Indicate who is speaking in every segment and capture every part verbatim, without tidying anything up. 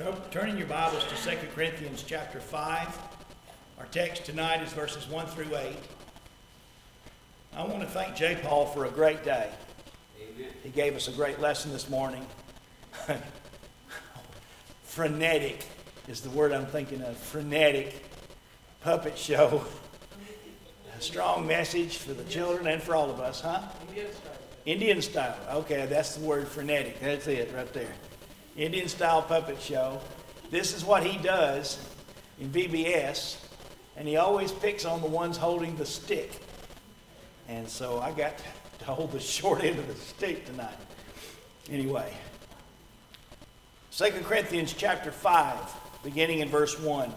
Speaker 1: Turning your Bibles to Second Corinthians chapter five. Our text tonight is verses one through eight. I want to thank J. Paul for a great day. Amen. He gave us a great lesson this morning. Frenetic is the word I'm thinking of. Frenetic puppet show. A strong message for the children and for all of us, huh? Indian style. Indian style. Okay, that's the word, frenetic. That's it right there. Indian style puppet show. This is what he does in V B S, and he always picks on the ones holding the stick. And so I got to hold the short end of the stick tonight. Anyway, Second Corinthians chapter five, beginning in verse one.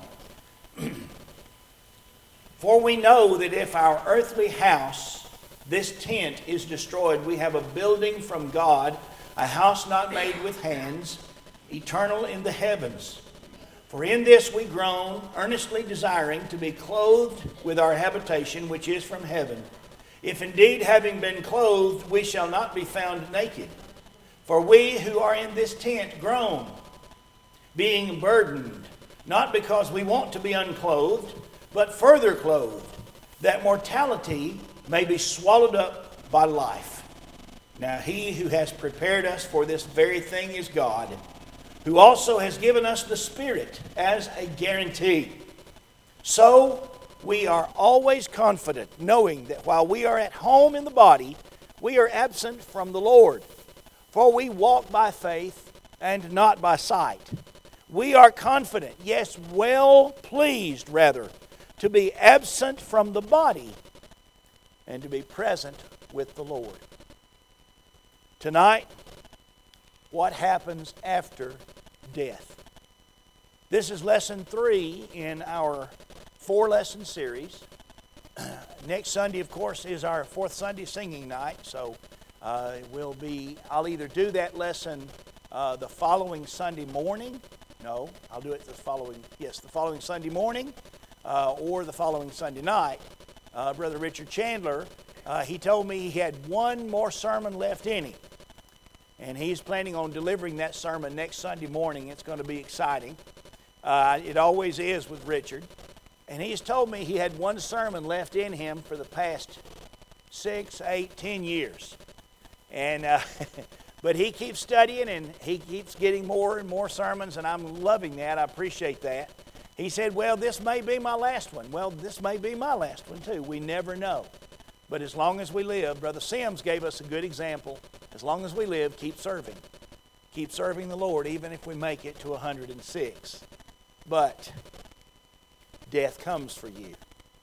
Speaker 1: For we know that if our earthly house, this tent, is destroyed, we have a building from God, a house not made with hands, eternal in the heavens. For in this we groan, earnestly desiring to be clothed with our habitation, which is from heaven. If indeed, having been clothed, we shall not be found naked. For we who are in this tent groan, being burdened, not because we want to be unclothed, but further clothed, that mortality may be swallowed up by life. Now he who has prepared us for this very thing is God, who also has given us the Spirit as a guarantee. So we are always confident, knowing that while we are at home in the body, we are absent from the Lord. For we walk by faith and not by sight. We are confident, yes, well pleased rather, to be absent from the body and to be present with the Lord. Tonight, what happens after death? This is lesson three in our four-lesson series. Next Sunday, of course, is our fourth Sunday singing night, so uh, we'll be. I'll either do that lesson uh, the following Sunday morning. No, I'll do it the following. Yes, the following Sunday morning, uh, or the following Sunday night. Uh, Brother Richard Chandler, uh, he told me he had one more sermon left in him. And he's planning on delivering that sermon next Sunday morning. It's going to be exciting. Uh, it always is with Richard. And he's told me he had one sermon left in him for the past six, eight, ten years. And uh, but he keeps studying and he keeps getting more and more sermons, and I'm loving that. I appreciate that. He said, well, this may be my last one. Well, this may be my last one too. We never know. But as long as we live, Brother Sims gave us a good example. As long as we live, keep serving. Keep serving the Lord, even if we make it to one hundred six. But death comes for you.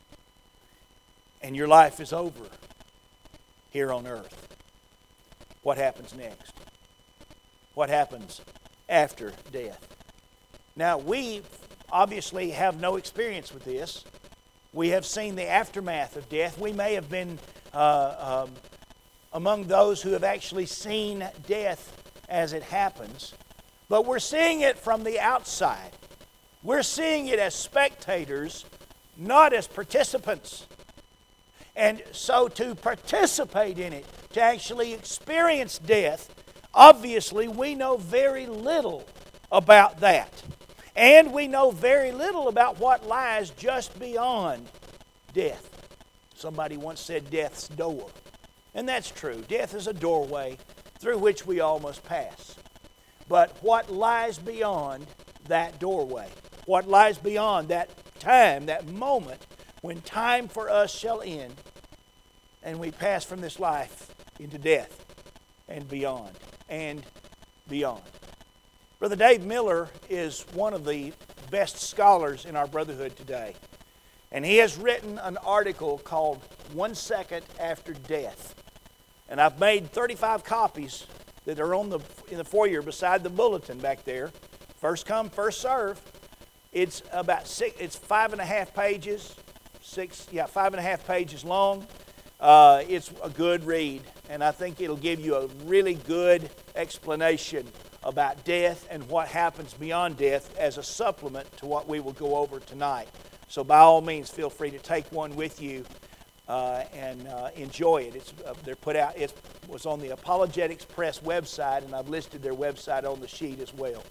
Speaker 1: And your life is over here on earth. What happens next? What happens after death? Now, we obviously have no experience with this. We have seen the aftermath of death. We may have been uh, um, among those who have actually seen death as it happens. But we're seeing it from the outside. We're seeing it as spectators, not as participants. And so to participate in it, to actually experience death, obviously we know very little about that. And we know very little about what lies just beyond death. Somebody once said death's door. And that's true. Death is a doorway through which we all must pass. But what lies beyond that doorway? What lies beyond that time, that moment when time for us shall end and we pass from this life into death and beyond and beyond. Brother Dave Miller is one of the best scholars in our brotherhood today. And he has written an article called One Second After Death. And I've made thirty-five copies that are on the in the foyer beside the bulletin back there. First come, first serve. It's about six, it's five and a half pages, six, yeah, five and a half pages long. Uh, it's a good read, and I think it'll give you a really good explanation about death and what happens beyond death as a supplement to what we will go over tonight. So by all means, feel free to take one with you uh, and uh, enjoy it. It's uh, they're put out. It was on the Apologetics Press website, and I've listed their website on the sheet as well.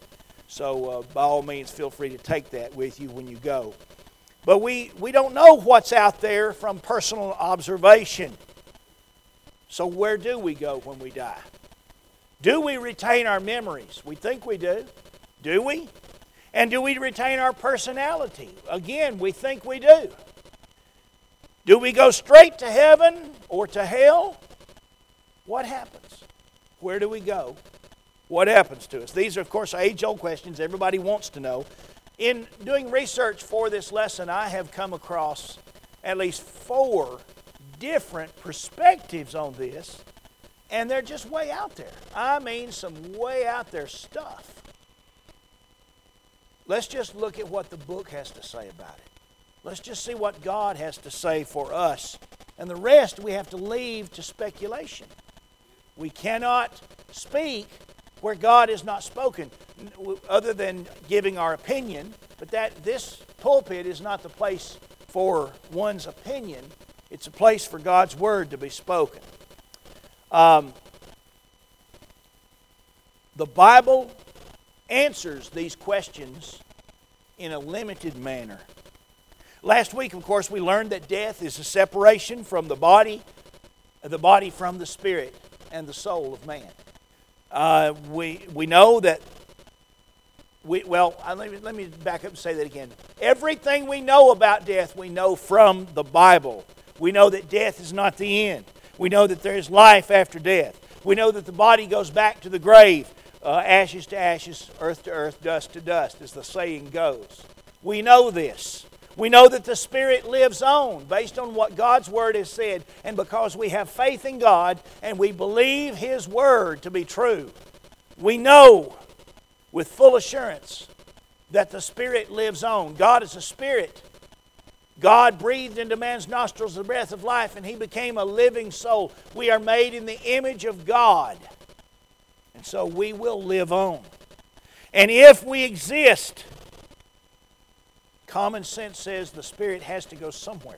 Speaker 1: So uh, by all means, feel free to take that with you when you go. But we, we don't know what's out there from personal observation. So where do we go when we die? Do we retain our memories? We think we do. Do we? And do we retain our personality? Again, we think we do. Do we go straight to heaven or to hell? What happens? Where do we go? What happens to us? These are, of course, age-old questions everybody wants to know. In doing research for this lesson, I have come across at least four different perspectives on this, and they're just way out there. I mean, some way out there stuff. Let's just look at what the book has to say about it. Let's just see what God has to say for us. And the rest we have to leave to speculation. We cannot speak where God has not spoken, other than giving our opinion. But that this pulpit is not the place for one's opinion. It's a place for God's Word to be spoken. Um, the Bible answers these questions in a limited manner. Last week, of course, we learned that death is a separation from the body, the body from the spirit and the soul of man. Uh, we we know that we well. Let me let me back up and say that again. Everything we know about death, we know from the Bible. We know that death is not the end. We know that there is life after death. We know that the body goes back to the grave, uh, ashes to ashes, earth to earth, dust to dust, as the saying goes. We know this. We know that the Spirit lives on based on what God's Word has said. And because we have faith in God and we believe His Word to be true, we know with full assurance that the Spirit lives on. God is a Spirit. God breathed into man's nostrils the breath of life, and he became a living soul. We are made in the image of God. And so we will live on. And if we exist, common sense says the Spirit has to go somewhere.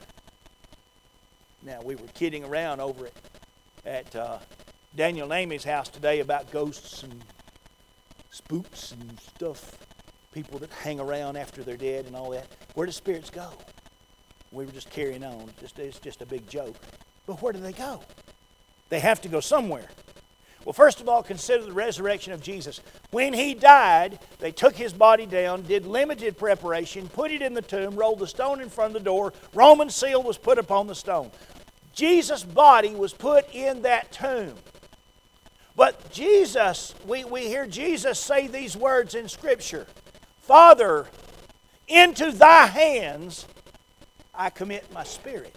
Speaker 1: Now, we were kidding around over at, at uh, Daniel Namie's house today about ghosts and spooks and stuff. People that hang around after they're dead and all that. Where do spirits go? We were just carrying on. Just, it's just a big joke. But where do they go? They have to go somewhere. Well, first of all, consider the resurrection of Jesus. When He died, they took His body down, did limited preparation, put it in the tomb, rolled the stone in front of the door. Roman seal was put upon the stone. Jesus' body was put in that tomb. But Jesus, we, we hear Jesus say these words in Scripture. Father, into Thy hands I commit my spirit.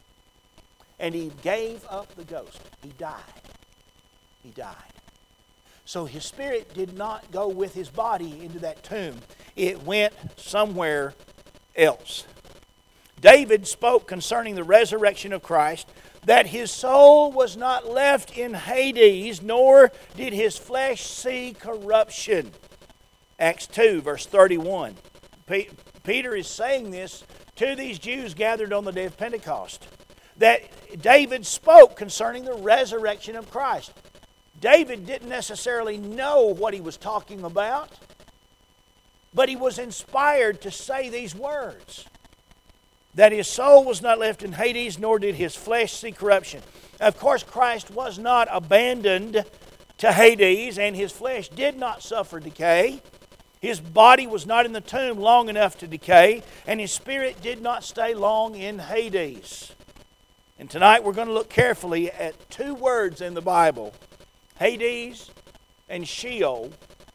Speaker 1: And He gave up the ghost. He died. He died. So His spirit did not go with His body into that tomb. It went somewhere else. David spoke concerning the resurrection of Christ that His soul was not left in Hades, nor did His flesh see corruption. Acts two, verse thirty-one. P- Peter is saying this to these Jews gathered on the day of Pentecost, that David spoke concerning the resurrection of Christ. David didn't necessarily know what he was talking about, but he was inspired to say these words, that his soul was not left in Hades, nor did his flesh see corruption. Of course, Christ was not abandoned to Hades, and His flesh did not suffer decay. His body was not in the tomb long enough to decay, and His spirit did not stay long in Hades. And tonight we're going to look carefully at two words in the Bible, Hades and Sheol.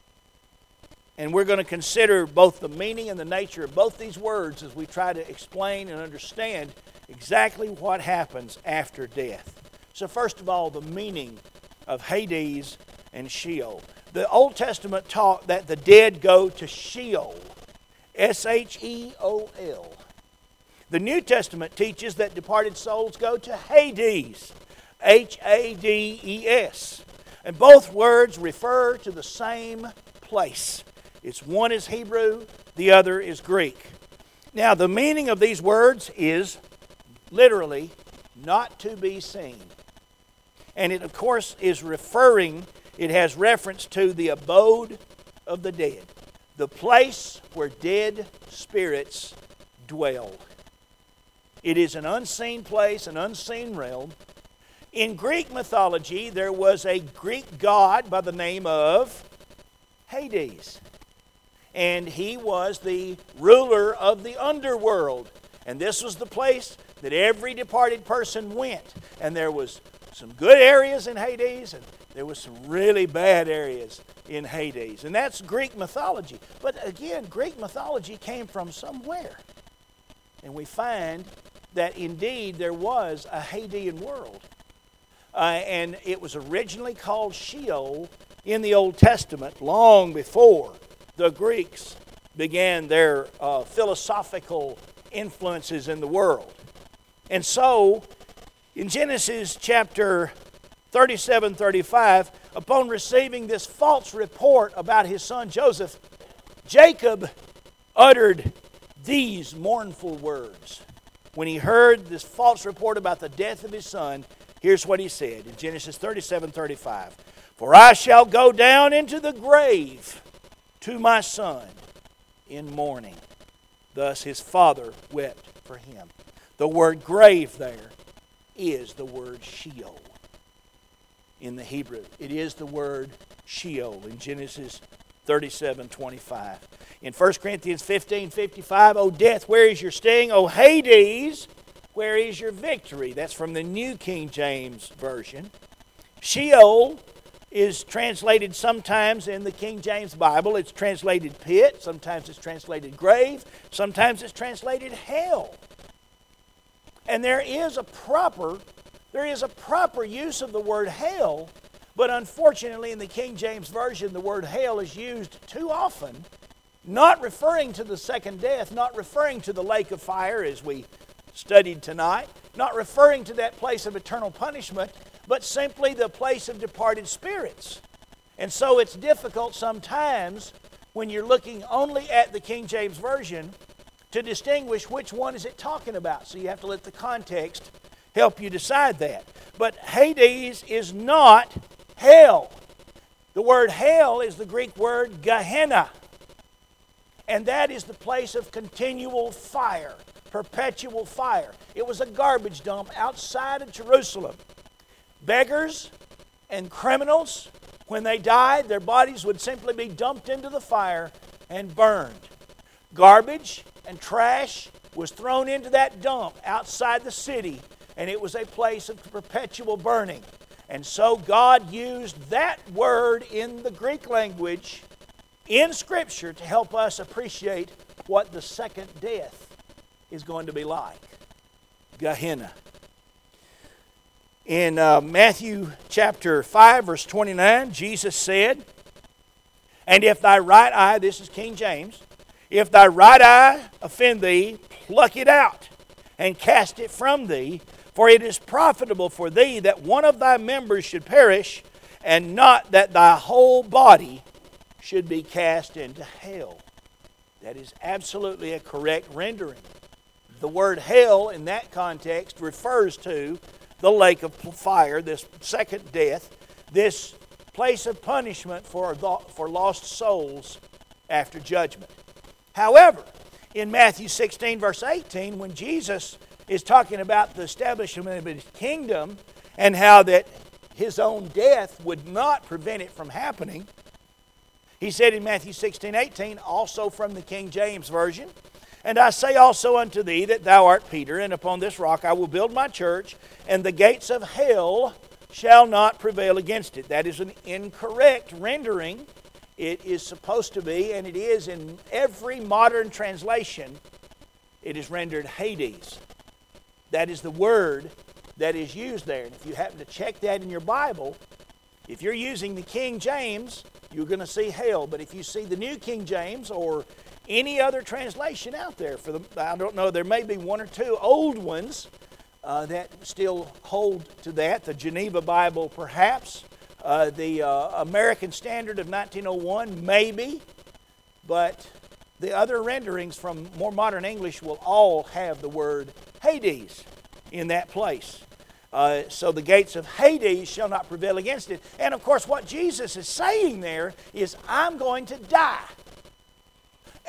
Speaker 1: And we're going to consider both the meaning and the nature of both these words as we try to explain and understand exactly what happens after death. So first of all, the meaning of Hades and Sheol. The Old Testament taught that the dead go to Sheol, S H E O L. The New Testament teaches that departed souls go to Hades, H A D E S. And both words refer to the same place. It's one is Hebrew, the other is Greek. Now, the meaning of these words is literally not to be seen. And it, of course, is referring, it has reference to the abode of the dead. the place where dead spirits dwell. It is an unseen place, an unseen realm. In Greek mythology, there was a Greek god by the name of Hades. And he was the ruler of the underworld. And this was the place that every departed person went. And there was some good areas in Hades, and there was some really bad areas in Hades. And that's Greek mythology. But again, Greek mythology came from somewhere. And we find that indeed there was a Hadean world. Uh, and it was originally called Sheol in the Old Testament, long before the Greeks began their uh, philosophical influences in the world. And so, in Genesis chapter thirty-seven, thirty-five, upon receiving this false report about his son Joseph, Jacob uttered these mournful words. When he heard this false report about the death of his son, here's what he said in Genesis thirty-seven, thirty-five. For I shall go down into the grave to my son in mourning. Thus his father wept for him. The word grave there is the word Sheol in the Hebrew. It is the word Sheol in Genesis thirty-seven, twenty-five. In First Corinthians fifteen, fifty-five, O death, where is your sting? O Hades, where is your victory? That's from the New King James Version. Sheol is translated sometimes in the King James Bible. It's translated pit. Sometimes it's translated grave. Sometimes it's translated hell. And there is a proper, there is a proper use of the word hell, but unfortunately in the King James Version the word hell is used too often, not referring to the second death, not referring to the lake of fire as we studied tonight, not referring to that place of eternal punishment, but simply the place of departed spirits. And so it's difficult sometimes when you're looking only at the King James Version to distinguish which one is it talking about. So you have to let the context help you decide that. But Hades is not hell. The word hell is the Greek word Gehenna. And that is the place of continual fire, perpetual fire. It was a garbage dump outside of Jerusalem. Beggars and criminals, when they died, their bodies would simply be dumped into the fire and burned. Garbage and trash was thrown into that dump outside the city, and it was a place of perpetual burning. And so God used that word in the Greek language in Scripture to help us appreciate what the second death is going to be like. Gehenna. In uh, Matthew chapter five, verse twenty-nine, Jesus said, And if thy right eye, this is King James, if thy right eye offend thee, pluck it out, and cast it from thee, for it is profitable for thee that one of thy members should perish, and not that thy whole body should be cast into hell. That is absolutely a correct rendering. The word hell in that context refers to the lake of fire, this second death, this place of punishment for, for lost souls after judgment. However, in Matthew sixteen, verse eighteen, when Jesus is talking about the establishment of His kingdom and how that His own death would not prevent it from happening, He said in Matthew sixteen, eighteen, also from the King James Version, And I say also unto thee that thou art Peter, and upon this rock I will build my church, and the gates of hell shall not prevail against it. That is an incorrect rendering. It is supposed to be, and it is in every modern translation, it is rendered Hades. That is the word that is used there. And if you happen to check that in your Bible, if you're using the King James, you're going to see hell. But if you see the New King James or any other translation out there, for the, I don't know, there may be one or two old ones uh, that still hold to that. The Geneva Bible, perhaps. Uh, the uh, American Standard of nineteen oh one, maybe. But the other renderings from more modern English will all have the word Hades in that place. Uh, so the gates of Hades shall not prevail against it. And of course what Jesus is saying there is, I'm going to die.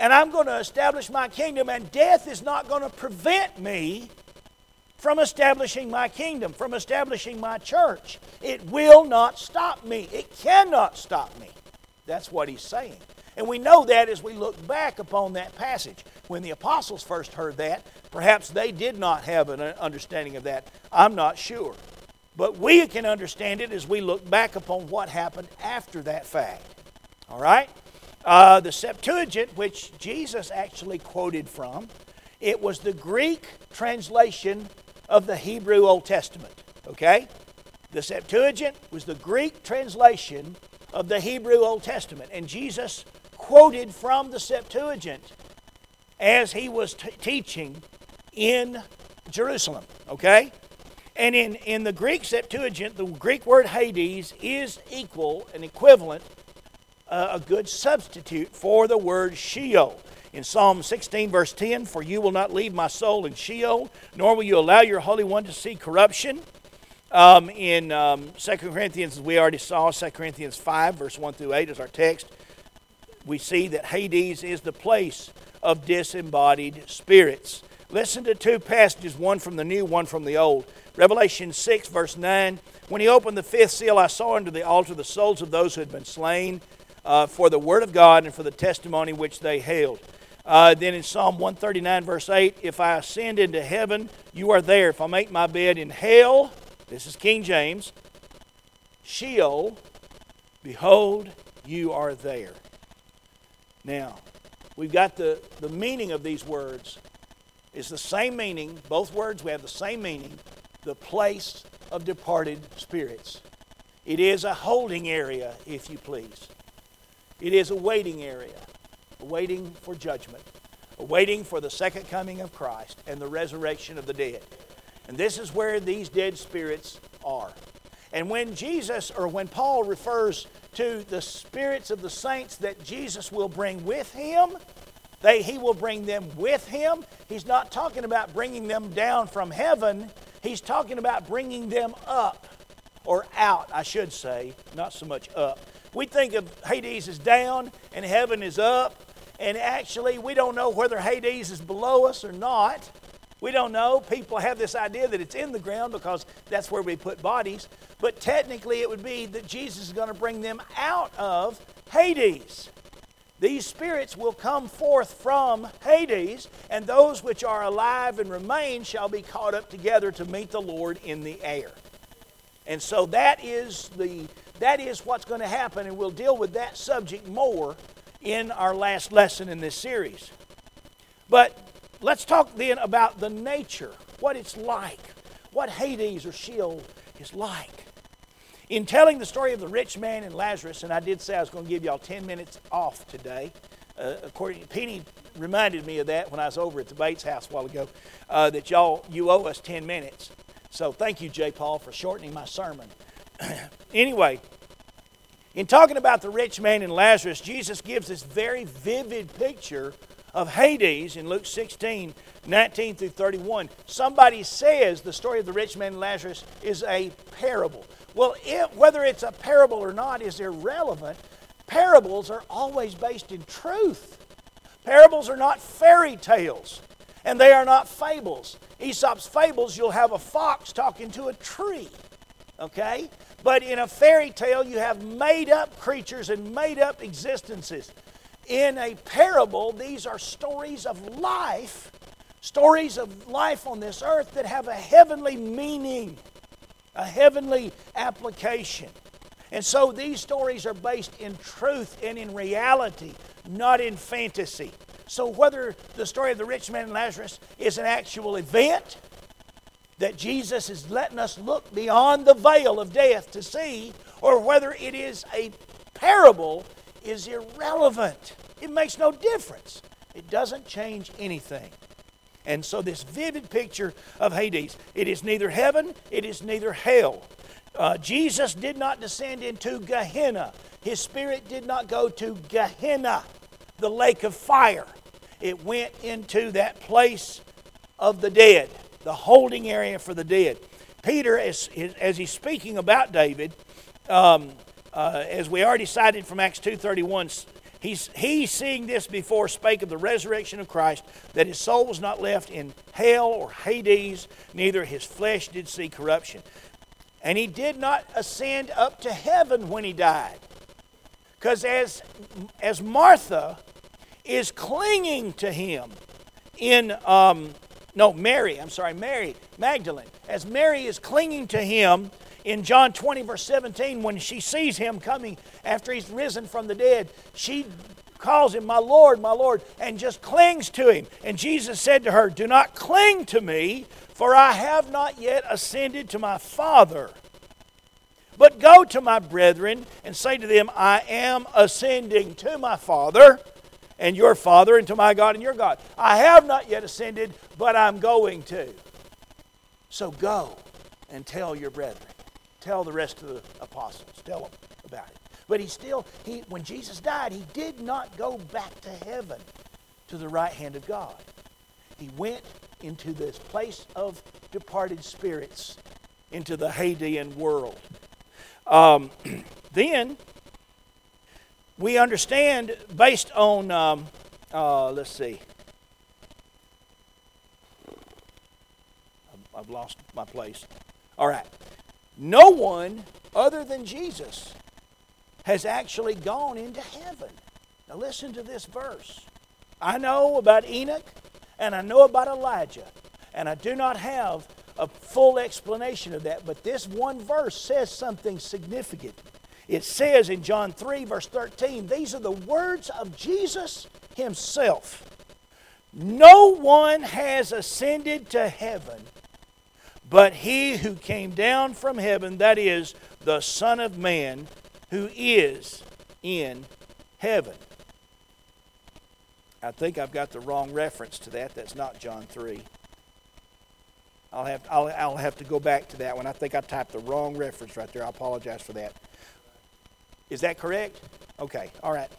Speaker 1: and I'm going to establish my kingdom, and death is not going to prevent me from establishing my kingdom, from establishing my church. It will not stop me. It cannot stop me. That's what he's saying. And we know that as we look back upon that passage. When the apostles first heard that, perhaps they did not have an understanding of that. I'm not sure. But we can understand it as we look back upon what happened after that fact. All right? Uh, the Septuagint, which Jesus actually quoted from, it was the Greek translation of the Hebrew Old Testament. Okay? The Septuagint was the Greek translation of the Hebrew Old Testament. And Jesus quoted from the Septuagint as he was t- teaching in Jerusalem. Okay? And in, in the Greek Septuagint, the Greek word Hades is equal and equivalent, uh, a good substitute for the word Sheol. In Psalm sixteen, verse ten, "For you will not leave my soul in Sheol, nor will you allow your Holy One to see corruption." Um, in um, Second Corinthians, as we already saw, Second Corinthians five, verse one through eight is our text. We see that Hades is the place of disembodied spirits. Listen to two passages, one from the New, one from the Old. Revelation six, verse nine, "When he opened the fifth seal, I saw under the altar the souls of those who had been slain uh, for the word of God and for the testimony which they held." Uh, then in Psalm one thirty-nine, verse eight, "If I ascend into heaven, you are there. If I make my bed in hell," this is King James, "Sheol, behold, you are there." Now, we've got the, the meaning of these words. It's the same meaning. Both words, we have the same meaning. The place of departed spirits. It is a holding area, if you please. It is a waiting area. Waiting for judgment, waiting for the second coming of Christ and the resurrection of the dead. And this is where these dead spirits are. And when Jesus, or when Paul refers to the spirits of the saints that Jesus will bring with him, they, he will bring them with him. He's not talking about bringing them down from heaven. He's talking about bringing them up, or out, I should say, not so much up. We think of Hades as down and heaven is up. And actually, we don't know whether Hades is below us or not. We don't know. People have this idea that it's in the ground because that's where we put bodies. But technically, it would be that Jesus is going to bring them out of Hades. These spirits will come forth from Hades, and those which are alive and remain shall be caught up together to meet the Lord in the air. And so that is the that is what's going to happen, and we'll deal with that subject more in our last lesson in this series. But let's talk then about the nature, what it's like, what Hades or Sheol is like. In telling the story of the rich man and Lazarus, and I did say I was going to give y'all ten minutes off today. Uh, according, Penny reminded me of that when I was over at the Bates house a while ago, uh, that y'all, you owe us ten minutes. So thank you, J. Paul, for shortening my sermon. Anyway, in talking about the rich man and Lazarus, Jesus gives this very vivid picture of Hades in Luke sixteen, nineteen through thirty-one. Somebody says the story of the rich man and Lazarus is a parable. Well, it, whether it's a parable or not is irrelevant. Parables are always based in truth. Parables are not fairy tales, and they are not fables. Aesop's fables, you'll have a fox talking to a tree, okay? But in a fairy tale, you have made-up creatures and made-up existences. In a parable, these are stories of life, stories of life on this earth that have a heavenly meaning, a heavenly application. And so these stories are based in truth and in reality, not in fantasy. So whether the story of the rich man and Lazarus is an actual event that Jesus is letting us look beyond the veil of death to see, or whether it is a parable, is irrelevant. It makes no difference. It doesn't change anything. And so this vivid picture of Hades, it is neither heaven, it is neither hell. Uh, Jesus did not descend into Gehenna. His spirit did not go to Gehenna, the lake of fire. It went into that place of the dead, the holding area for the dead. Peter, as, as he's speaking about David, um, uh, as we already cited from Acts two thirty-one, He's, he, seeing this before, spake of the resurrection of Christ, that his soul was not left in hell or Hades, neither his flesh did see corruption. And he did not ascend up to heaven when he died. Because as, as Martha is clinging to him in, um, no, Mary, I'm sorry, Mary Magdalene. As Mary is clinging to him in John twenty, verse seventeen, when she sees him coming after he's risen from the dead, she calls him, my Lord, my Lord, and just clings to him. And Jesus said to her, do not cling to me, for I have not yet ascended to my Father. But go to my brethren and say to them, I am ascending to my Father and your Father, and to my God and your God. I have not yet ascended, but I'm going to. So go and tell your brethren. Tell the rest of the apostles. Tell them about it. But he still, he when Jesus died, he did not go back to heaven, to the right hand of God. He went into this place of departed spirits, into the Hadean world. Um, then, we understand, based on, um, uh, let's see. I've lost my place. All right. No one other than Jesus has actually gone into heaven. Now listen to this verse. I know about Enoch and I know about Elijah, and I do not have a full explanation of that, but this one verse says something significant. It says in John three, verse thirteen, these are the words of Jesus himself. No one has ascended to heaven but he who came down from heaven, that is, the Son of Man, who is in heaven. I think I've got the wrong reference to that. That's not John three. I'll have, I'll, I'll have to go back to that one. I think I typed the wrong reference right there. I apologize for that. Is that correct? Okay, all right.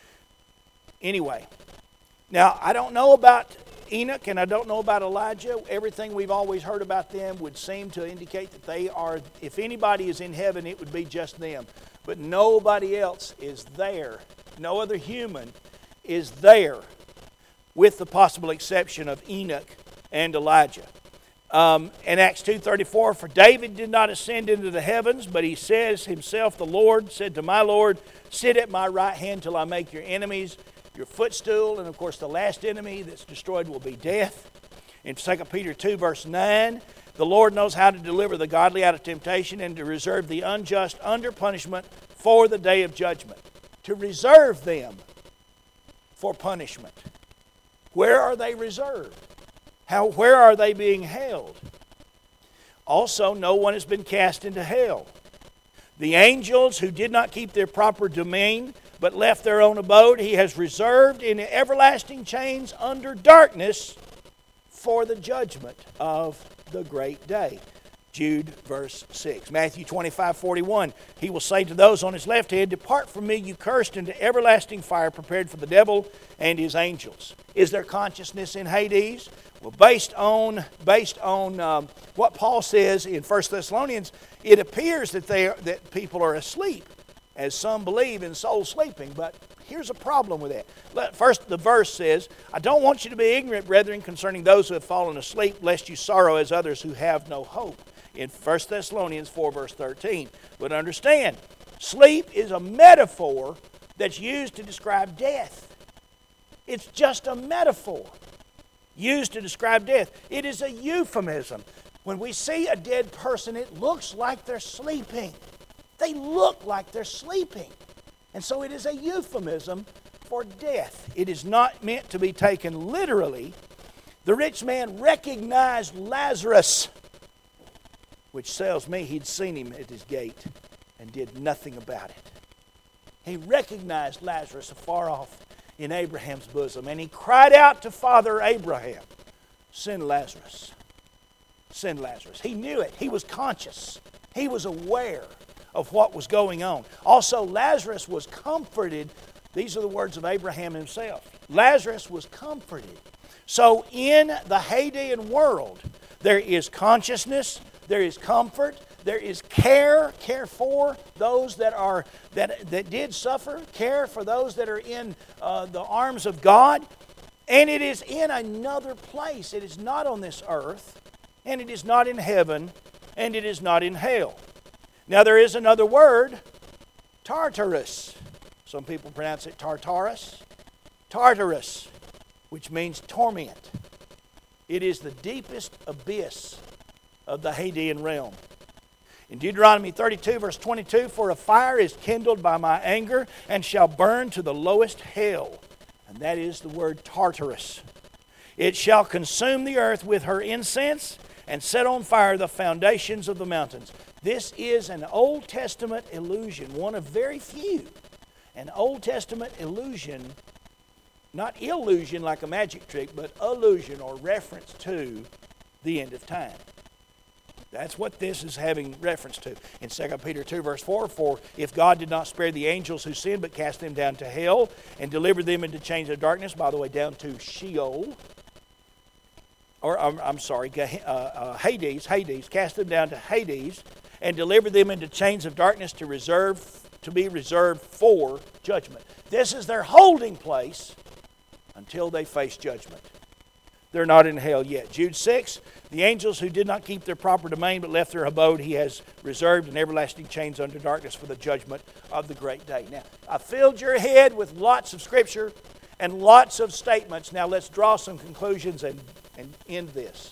Speaker 1: Anyway, now I don't know about Enoch and I don't know about Elijah. Everything we've always heard about them would seem to indicate that they are, if anybody is in heaven, it would be just them. But nobody else is there. No other human is there, with the possible exception of Enoch and Elijah. Um, in Acts two thirty-four, for David did not ascend into the heavens, but he says himself, the Lord said to my Lord, sit at my right hand till I make your enemies your footstool. And of course the last enemy that's destroyed will be death. In Second Peter two verse nine, the Lord knows how to deliver the godly out of temptation and to reserve the unjust under punishment for the day of judgment. To reserve them for punishment. Where are they reserved? How, where are they being held? Also, no one has been cast into hell. The angels who did not keep their proper domain, but left their own abode, he has reserved in everlasting chains under darkness for the judgment of the great day. Jude verse six. Matthew twenty-five forty-one. He will say to those on his left hand, depart from me, you cursed, into everlasting fire prepared for the devil and his angels. Is there consciousness in Hades? Well, based on, based on um, what Paul says in First Thessalonians, it appears that, they are, that people are asleep, as some believe in soul sleeping. But here's a problem with that. First, the verse says, I don't want you to be ignorant, brethren, concerning those who have fallen asleep, lest you sorrow as others who have no hope. In First Thessalonians four, verse thirteen. But understand, sleep is a metaphor that's used to describe death. It's just a metaphor used to describe death. It is a euphemism. When we see a dead person, it looks like they're sleeping. They look like they're sleeping. And so it is a euphemism for death. It is not meant to be taken literally. The rich man recognized Lazarus, which tells me he'd seen him at his gate and did nothing about it. He recognized Lazarus afar off in Abraham's bosom, and he cried out to Father Abraham, send Lazarus. Send Lazarus. He knew it. He was conscious. He was aware of what was going on. Also, Lazarus was comforted. These are the words of Abraham himself. Lazarus was comforted. So in the Hadean world, there is consciousness, there is comfort, There is care, care for those that are that, that did suffer, care for those that are in uh, the arms of God. And it is in another place. It is not on this earth, and it is not in heaven, and it is not in hell. Now there is another word, Tartarus. Some people pronounce it Tartarus. Tartarus, which means torment. It is the deepest abyss of the Hadean realm. In Deuteronomy thirty-two, verse twenty-two, for a fire is kindled by my anger and shall burn to the lowest hell. And that is the word Tartarus. It shall consume the earth with her incense and set on fire the foundations of the mountains. This is an Old Testament illusion, one of very few. An Old Testament illusion, not illusion like a magic trick, but allusion or reference to the end of time. That's what this is having reference to. In Second Peter two, verse four, for if God did not spare the angels who sinned, but cast them down to hell and delivered them into chains of darkness, by the way, down to Sheol, or I'm, I'm sorry, uh, uh, Hades, Hades, cast them down to Hades and delivered them into chains of darkness to reserve, to be reserved for judgment. This is their holding place until they face judgment. They're not in hell yet. Jude six, the angels who did not keep their proper domain but left their abode, he has reserved in everlasting chains under darkness for the judgment of the great day. Now, I filled your head with lots of scripture and lots of statements. Now let's draw some conclusions and, and end this.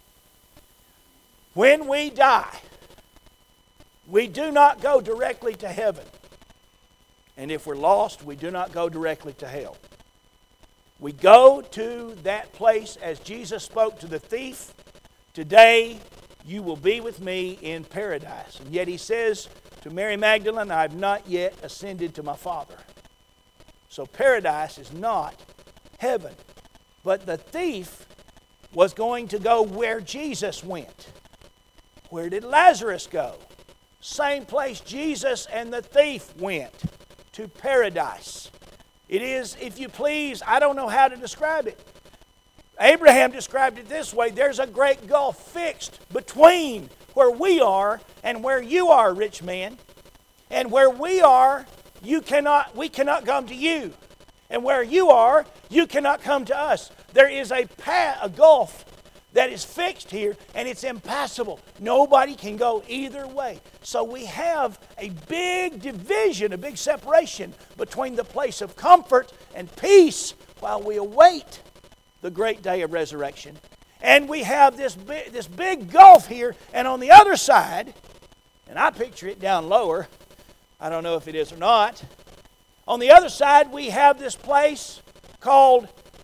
Speaker 1: When we die, we do not go directly to heaven. And if we're lost, we do not go directly to hell. We go to that place as Jesus spoke to the thief, today you will be with me in paradise. And yet he says to Mary Magdalene, I have not yet ascended to my Father. So paradise is not heaven. But the thief was going to go where Jesus went. Where did Lazarus go? Same place Jesus and the thief went, to paradise. It is, if you please, I don't know how to describe it. Abraham described it this way: there's a great gulf fixed between where we are and where you are, rich man. And where we are, you cannot, we cannot come to you. And where you are, you cannot come to us. There is a path, a gulf that is fixed here, and it's impassable. Nobody can go either way. So we have a big division, a big separation between the place of comfort and peace while we await the great day of resurrection. And we have this big, this big gulf here, and on the other side, and I picture it down lower, I don't know if it is or not, on the other side we have this place called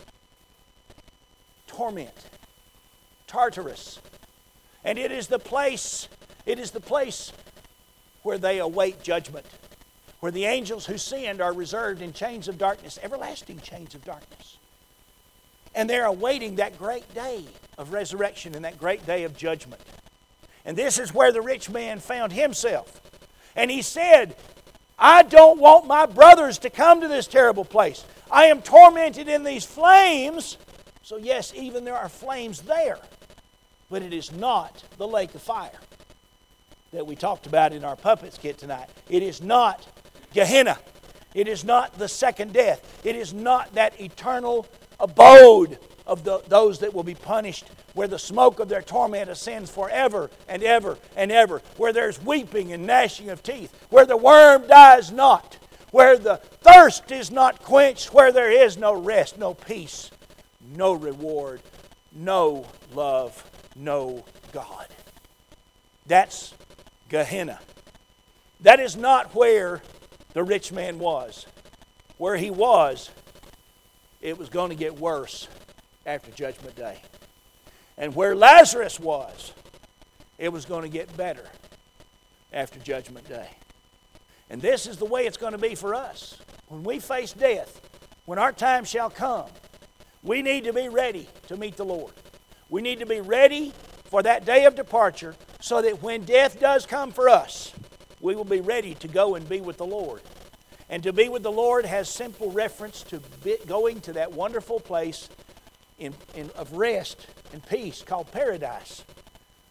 Speaker 1: torment. Tartarus. And it is the place, it is the place where they await judgment, where the angels who sinned are reserved in chains of darkness, everlasting chains of darkness. And they're awaiting that great day of resurrection and that great day of judgment. And this is where the rich man found himself. And he said, I don't want my brothers to come to this terrible place. I am tormented in these flames. So yes, even there are flames there. But it is not the lake of fire that we talked about in our puppet skit tonight. It is not Gehenna. It is not the second death. It is not that eternal abode of the, those that will be punished, where the smoke of their torment ascends forever and ever and ever, where there's weeping and gnashing of teeth, where the worm dies not, where the thirst is not quenched, where there is no rest, no peace, no reward, no love, no God. That's Gehenna. That is not where the rich man was. Where he was, it was going to get worse after Judgment Day. And where Lazarus was, it was going to get better after Judgment Day. And this is the way it's going to be for us. When we face death, when our time shall come, we need to be ready to meet the Lord. We need to be ready for that day of departure so that when death does come for us, we will be ready to go and be with the Lord. And to be with the Lord has simple reference to going to that wonderful place in, in, of rest and peace called paradise,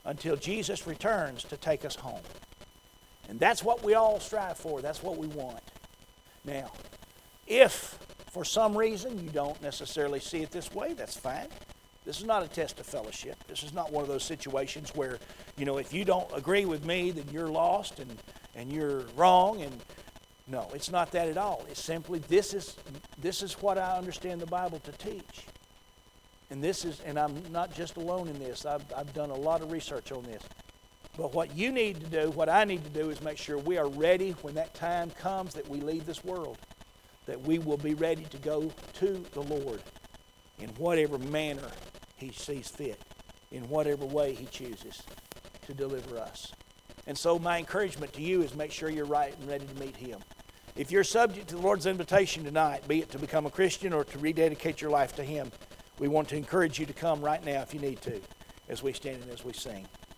Speaker 1: until Jesus returns to take us home. And that's what we all strive for. That's what we want. Now, if for some reason you don't necessarily see it this way, that's fine. This is not a test of fellowship. This is not one of those situations where, you know, if you don't agree with me, then you're lost and, and you're wrong. And no, it's not that at all. It's simply this is this is what I understand the Bible to teach. And this is, and I'm not just alone in this. I've, I've done a lot of research on this. But what you need to do, what I need to do is make sure we are ready when that time comes that we leave this world, that we will be ready to go to the Lord in whatever manner He sees fit, in whatever way He chooses to deliver us. And so my encouragement to you is make sure you're right and ready to meet Him. If you're subject to the Lord's invitation tonight, be it to become a Christian or to rededicate your life to Him, we want to encourage you to come right now if you need to, as we stand and as we sing.